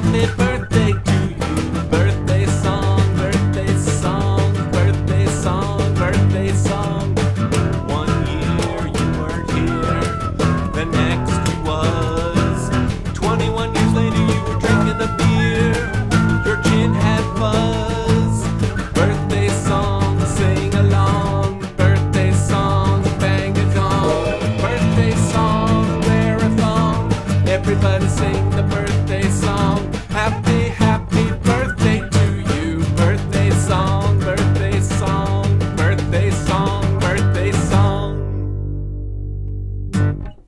happy birthday to you. Birthday song, birthday song, birthday song, birthday song. 1 year you weren't here, the next you was. 21 years later you were drinking the beer, your chin had fuzz. Birthday song, sing along. Birthday song, bang a gong. Birthday song, wear a thong. Everybody sing the birthday song.